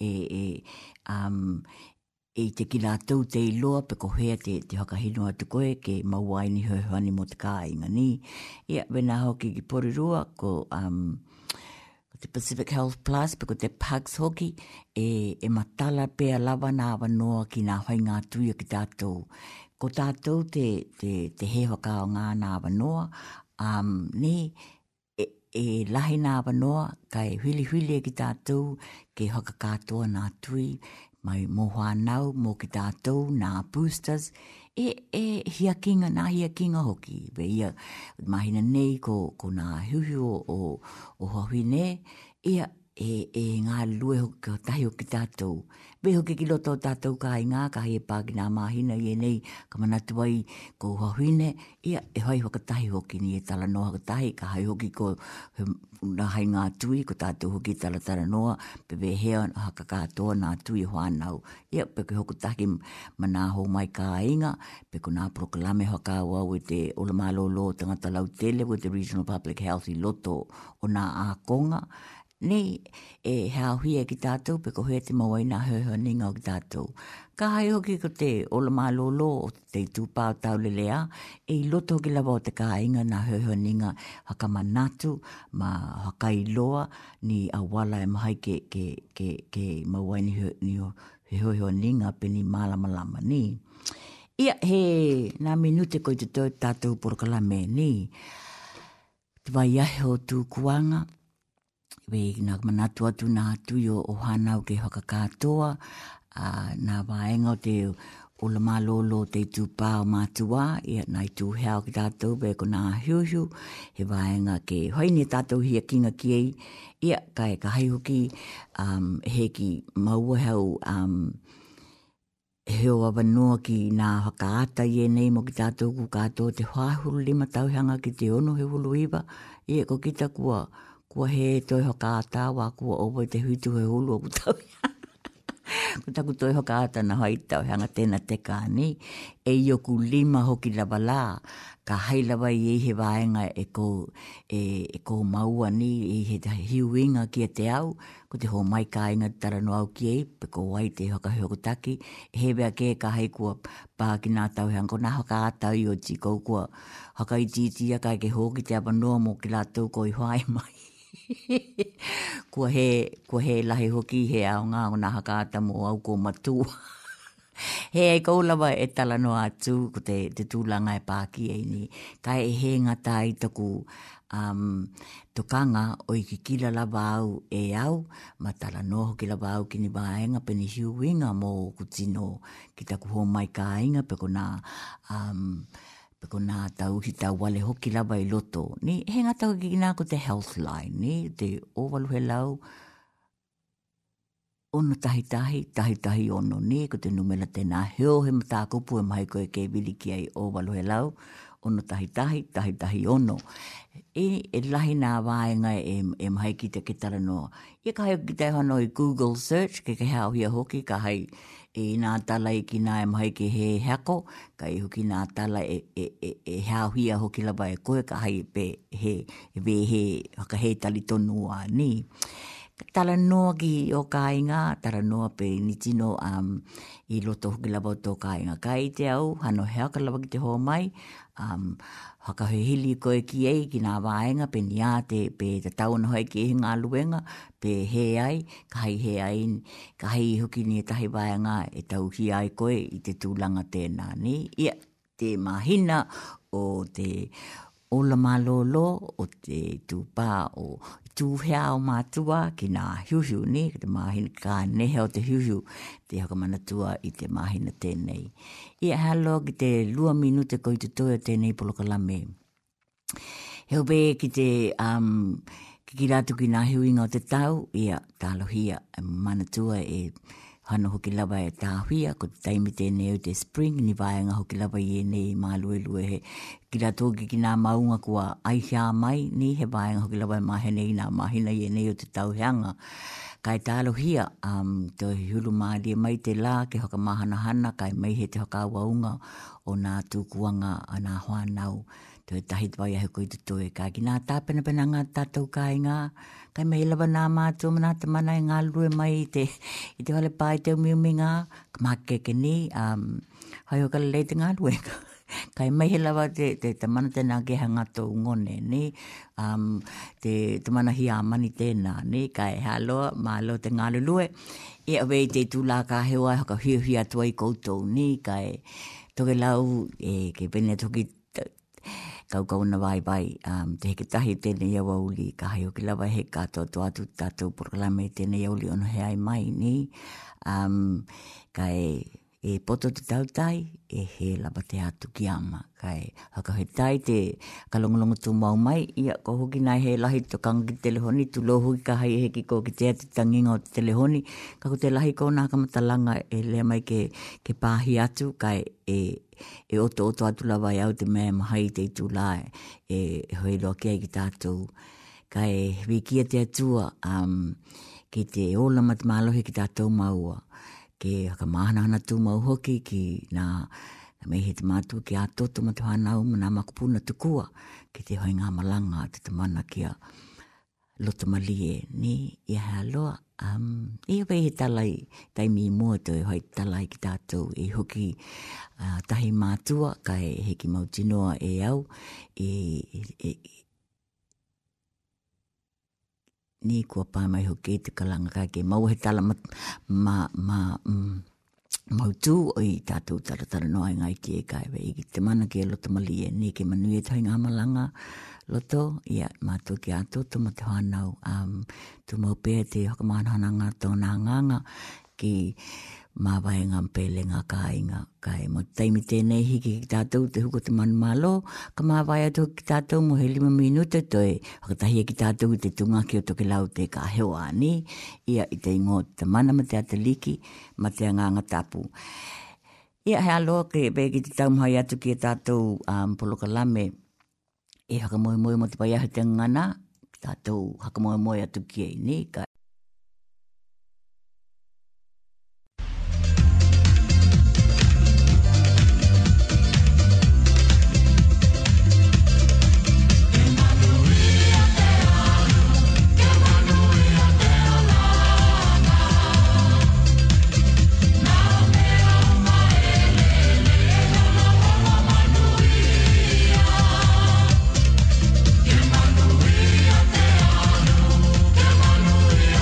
e te ki lātou te iloa pe ko hea te hakahino atu koe ke mauai ni hoihoani mo te kāinga ni. Ia, wena hoki ki porirua ko te Pacific Health Plus pe ko te PAGS hoki e matala pea lava nā wanoa ki nā whai ngā tuia ki tātou. Ko tātou te he waka o ngā nā wanoa, ni e lahi nā wanoa kai huili ki tātou ke haka kātoa nā tui, mai mō whanau, mō ki tātou, nā boosters, hia kinga hoki. Ve ia, mahina nei ko nā hiuhiu o hohine, ia ngā lue hoki o tahi hoki tātou. Ve hoki ki loto tātou ka i ngā, ka hei pā ki nā mahina i nei, ka manatu ai ko hohine, ia hai hoki hoki ni e tala noa hoki ka hai hoki ko nā hai ngā tui, ko tātou hoki tala noa, pe ve hea haka kātoa nā tui whanau. Ia, pe ko hoki tahi manā hou mai ka inga, pe ko nā proklame haka wau e te ola mālolo tangata lautele with the Regional Public Health i loto o nā ākonga. Ni e hauhia ki tātou, pe ko hea te mawai nā hoihoninga o ki tātou. Ka hai hoki ko te ola mālolo o te tūpāo taulelea, e loto ki lawa o te kāinga nā hoihoninga haka manatu, ma haka iloa, ni awala e mahai ke mawai ni hoihoninga pe ni malamalama ni. Ia he nā minute ko i te tō tātou porokalame ni. Te vai ahe o tū kuanga, we nā manatu atu nā tui o hanau ke hakakātoa, nā waenga o te ola mālolo te tūpā o mātua, ia nai tū heo ki tātou, be ko nā hiuhiu, he waenga ke hoine tātou hia kinga ki ei, ia kai ka hai hoki, he ki maua heo, heo awanoa ki nā hakaata i nei mo ki tātou ku kātoa te whāhuru 5 tauhanga ki te ono he hulu iwa, ia ko kita kua he toi hakaata wa kua owa te huitu he hulu o kutau. Ko taku toi hakaata na hai tauhanga tēnā te kāni, e ioku 5 hoki lava lā, ka hai lava i he waenga e ko maua ni i he hiuinga ki te au, ko te ho mai kāinga tara no au ki ei, pe ko wai te hokahokotaki, he bea ke ka hai kua pā ki nā tauhanga, ko nā hakaata i o tika kua hakaititia kai ke hoki te apanoa mo ki lātou ko i hoai mai. Kua he lahi hoki he ao ngā o nā hakaata mo au ko matua. He ai kaulawa e tala no atu ko te tūlanga e pāki ei ni. Kai e he ngata i taku tokanga o i ki kila lava au e au, ma tala noho ki lava au ki ni vaenga pe ni hiuinga mo kutino ki taku ho mai ka inga pe kona tau hi tau wale hoki lava i loto. Ni he ngata ki kina ko te health line, ni te owalu he lau ono tahi ono ni ko te numela tēnā heo he mata kupu e mai koe ke wili ki ai owalu he lau, ono tahi ono. E lahi nā vāenga e mai ki te ketara noa. Ia ka heo ki te hano i Google search, ke hao hia hoki, ka hai e nā tala i ki nā e mai ke he hako, ka i hoki nā tala e hao hia hoki lava e koe, ka hai pe he haka he tali tonua ni. Tala noa ki o kāinga, tala noa pe ni tino i loto hoki lava o tō kāinga. Ka i te au, hano heaka lava ki te hoa mai, haka he hili koe ki ei ki nā vāenga, pe ni ate pe te tauna hoi ki e ngā luenga, pe he ai, ka hai he ai, ka hai hoki ni e tahi vāenga e tau hi ai koe i te tūlanga tēnā ni. Ia, te mahina o te ola malolo, o te tūpā o tūhea o mātua ki nā hiuhiu ni, ki te mahina ka nehe o te hiuhiu, te hakamanatua i te mahina tēnei. Ia halo ki te 2 minute ko i te toia tēnei polokalame. Heo be ki te ki rātu ki nā hiuinga o te tau, ia tālohia manatua e hana hoki lava e tāhuia, ko te taimi tēnei o te spring, ni vāenga hoki lava i e nei māluelue he. Ki rātu ki nā maunga kua aihia mai, ni he vāenga hoki lava e mahene i nā mahina i e nei o te tauheanga. Kai tālohia, te hulu māli e mai te lā, ke hoka mahana, kai mai he te hoka awaunga o nā tūkuanga a nā whanau. Te tahi twai ahe koe te toe, ka ki nā tāpena ngā tātou kāinga, kai mai lava nā mātua mana te mana e ngā lue mai i te wale pāi te umiuminga, ka mākeke ni, hai o kala lei te ngā luenga. Kai mai he lava te mana tēnā ke hanga tō ngone, ni, te mana hi amani tēnā, ni, kai haloa, mālo te ngā lulue, e awei te tūlā ka hewa, haka hi atua i koutou, ni, kai toke lau, ke pene toki kau na vai, te heke tahi tēnei au auli, ka hai o ki lava he kātou atu tātou porokalame tēnei auli ono he ai mai ni, kai e poto te tautai, e he lava te atu ki ama, kai haka he tai te kalongolongo tū mau mai, ia ko hoki nai he lahi tokanga ki telehoni, tu lo hoki ka hai e heki ko ki te ati tanginga o te telehoni, ka ko te lahi ko nā kamatalanga e lea mai ke pāhi atu, kai e oto atu lava i au te mea mahai te itu la e hoi loa kia ki tātou. Kai wikia te atua ki te ola matamalohi ki tātou maua. Ke haka mahana tū mau hoki ki nā mei he te mātua ki a toto matuhanau mana makupuna tukua ki te hoi ngā malanga te mana kia loto malie ni ia hea loa. Ia wei he talai taimi i mua toi hoi talai ki tātou e hoki tahi mātua kai heki mautinoa e au ni kua pā mai hoki te kalanga kai ke mau he tala mautū o i tātou taratara noa i ngai ki e kai wei ki te mana ki e loto malie ni ke manui e tahi ngā malanga loto, ia mātua ki a toto ma te whanau tu mau pēr te hokamāhananga tōna nganga ki mā waenga mpele ngā kāinga kai mo taimi tēnei hiki ki tātou te huko te manu malo ka mā waia tō ki tātou mo he 5 minute toi hakatahia ki tātou te tunga ki o toke lau te ka hewa ni ia i te ingo te mana ma te ataliki ma te nganga tapu ia he aloa ke begi te taumhai atu ki tātou polokalame e hakamoe moe mo te paiahe te ngana tātou hakamoe moe atu ki ei ni ka Manuia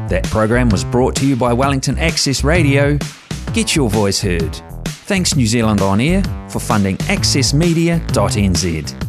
That program was brought to you by Wellington Access Radio. Get your voice heard. Thanks New Zealand On Air for funding accessmedia.nz.